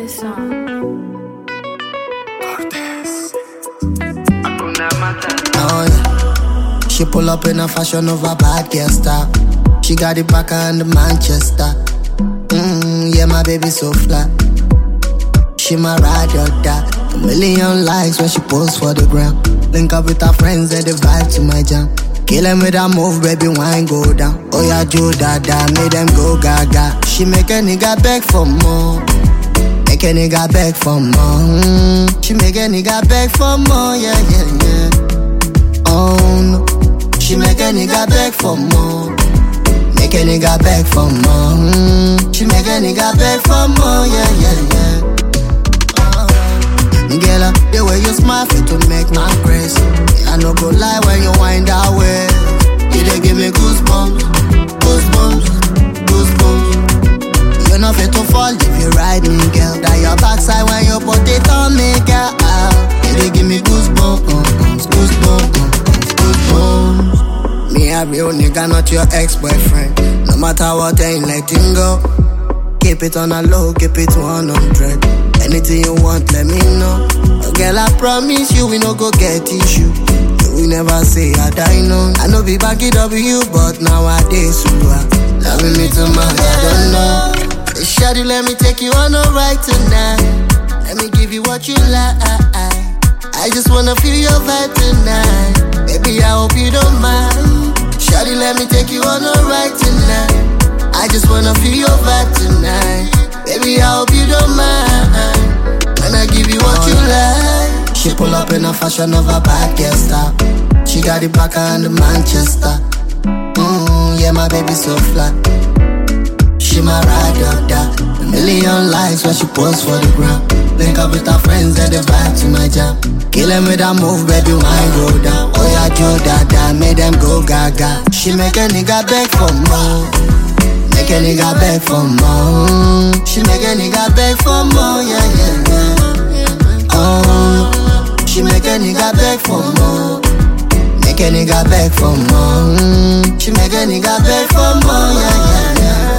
this song. Oh yeah. She pull up in a fashion of a bad girl style. She got it back and the Manchester. Yeah, my baby so flat. She my ride or die. A million likes when she posts for the gram. Link up with her friends and they vibe to my jam. Kill them with that move, baby, wine go down. Oh yeah, Joe Dada, make them go gaga. She make a nigga beg for more. Make a nigga beg for more. She make a nigga beg for more, yeah, yeah, yeah. Oh no. She make a nigga beg for more. Make a nigga beg for more. She make a nigga beg for more, yeah, yeah, yeah. Girl, the way you smile fit to make my crazy. I no go lie when you wind that way. You dey give me goosebumps, goosebumps, goosebumps. You no fit to fall if you ride me, girl. That your backside when you put it on me, girl. You dey give me goosebumps, goosebumps, goosebumps. Me a real nigga, not your ex-boyfriend. No matter what, I ain't letting go. Keep it on a low, keep it 100. Anything you want, let me know. Oh, girl, I promise you, we no go get issue. You will never say I die, no. I know be back it W, but nowadays you are loving me too much, I don't know. Hey, shawty, let me take you on a ride tonight. Let me give you what you like. I just wanna feel your vibe tonight. Baby, I hope you don't mind. Shawty, let me take you on a ride tonight. I just wanna feel your vibe tonight. Baby, I hope you don't mind when I give you what you like. She pull up in a fashion of a bad girl style. She got it back and the Manchester. Yeah, my baby so flat. She my ride or die. A million likes when she posts for the gram. Link up with her friends and they vibe to my jam. Kill them with that move, baby, wine go down. Oh yeah, Joe Dada, make them go gaga. She make a nigga beg for more. Make a nigga beg for more. She make a nigga beg for more, yeah, yeah, yeah. Oh, she make a nigga beg for more. Make a nigga beg for more. She make a nigga beg for more, yeah, yeah, yeah.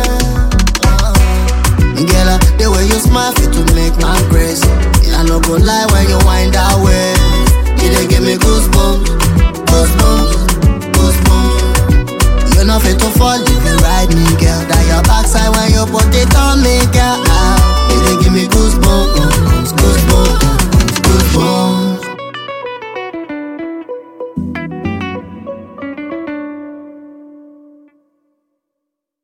Girl, the way you smile fit to make my grace. I no go lie when you wind that way. You dey give me goosebumps, goosebumps, goosebumps. You no fit to fall if you ride me, girl. That your backside when you put it on me, girl.